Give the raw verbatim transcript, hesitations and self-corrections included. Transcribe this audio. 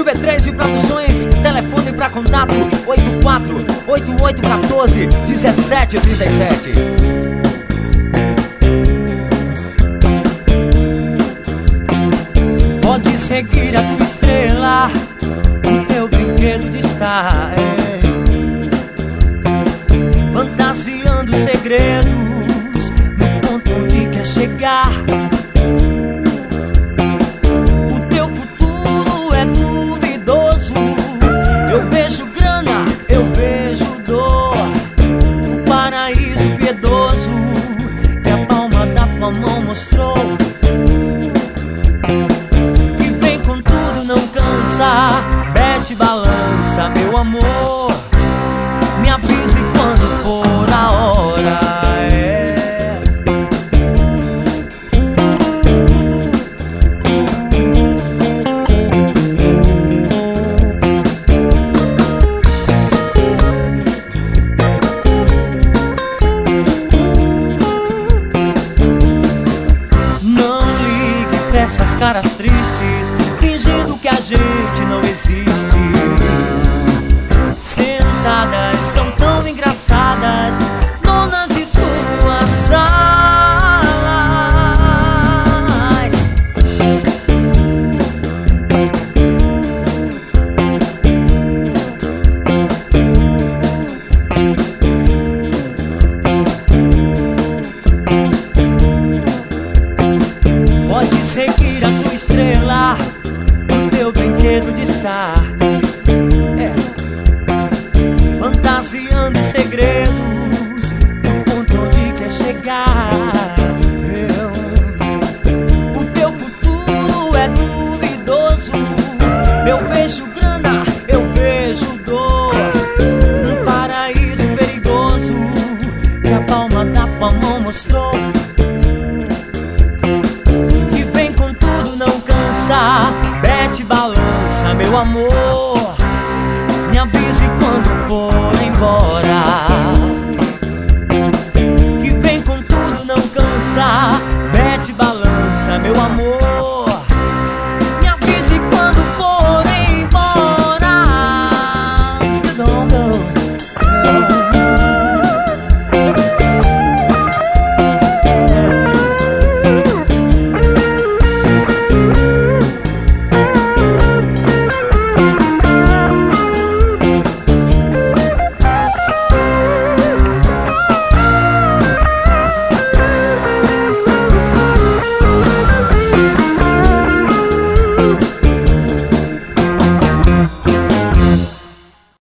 Estúdio B três Produções, telefone para contato oito quatro oito oito um quatro um sete três sete. Pode seguir a tua estrela, o teu brinquedo de estar, é. Fantasiando segredos no ponto onde quer chegar. O teu futuro é duvidoso. Eu vejo grana, eu vejo dor, um paraíso piedoso que a palma da tua mão mostrou. E vem com tudo, não cansa, mete balança, meu amor. Me avise quando for a hora, é. Não ligue pra essas caras tristes, fingindo que a gente não existe. Sentadas são tão engraçadas, donas de suas salas. Pode seguir a tua estrela, o teu brinquedo de estar, fantasiando segredos no ponto onde quer chegar. Eu, o teu futuro é duvidoso. Eu vejo grana, eu vejo dor, um paraíso perigoso que a palma da tua mão mostrou. E vem com tudo, não cansa, mete balança, meu amor. Me avise quando for embora. Que vem com tudo, não cansa, mete balança, meu amor.